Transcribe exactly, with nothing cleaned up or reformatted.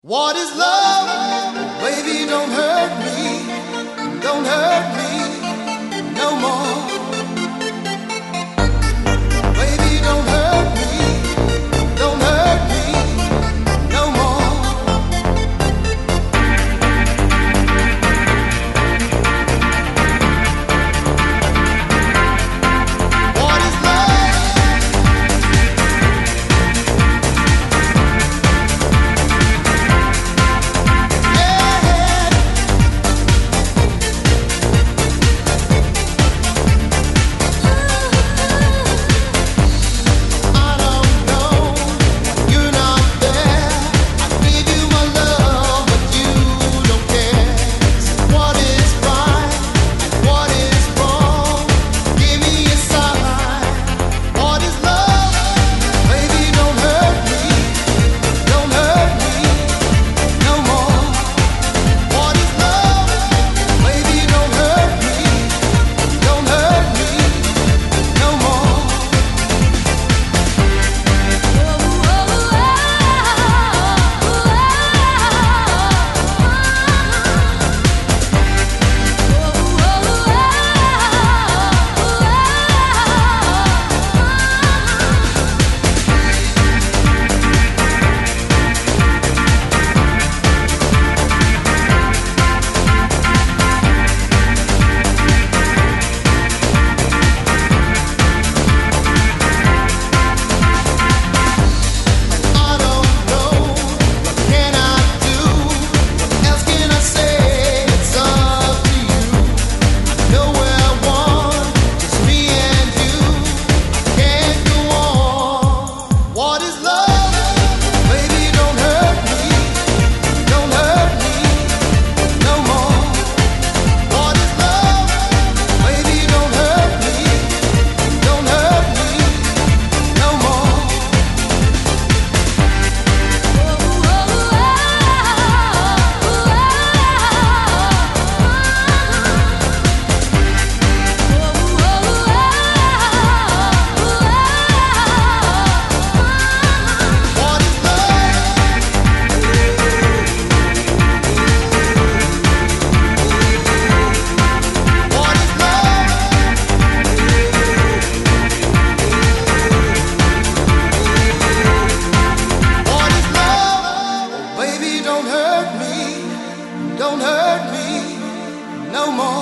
What is love? Baby, don't hurt me. Don't hurt me no more. Baby, don't hurt me. Don't hurt me no more. What is love? I don't know. You're not there. I give you my love, but you don't care. What is right and what is wrong? Give me a sign. What is love? Baby, don't hurt me. Don't hurt me no more. What is love? Baby, don't hurt me. Don't hurt me no more. I don't know. What can I do? What else can I say? It's up to you. I know we're one, just me and you. I can't go on. What is love? Baby, don't hurt me. Don't hurt me no more. What is love? Baby, don't hurt me. Don't hurt me no more. What is love? What is love? What is love? Oh, baby, don't hurt me. Don't hurt me no more.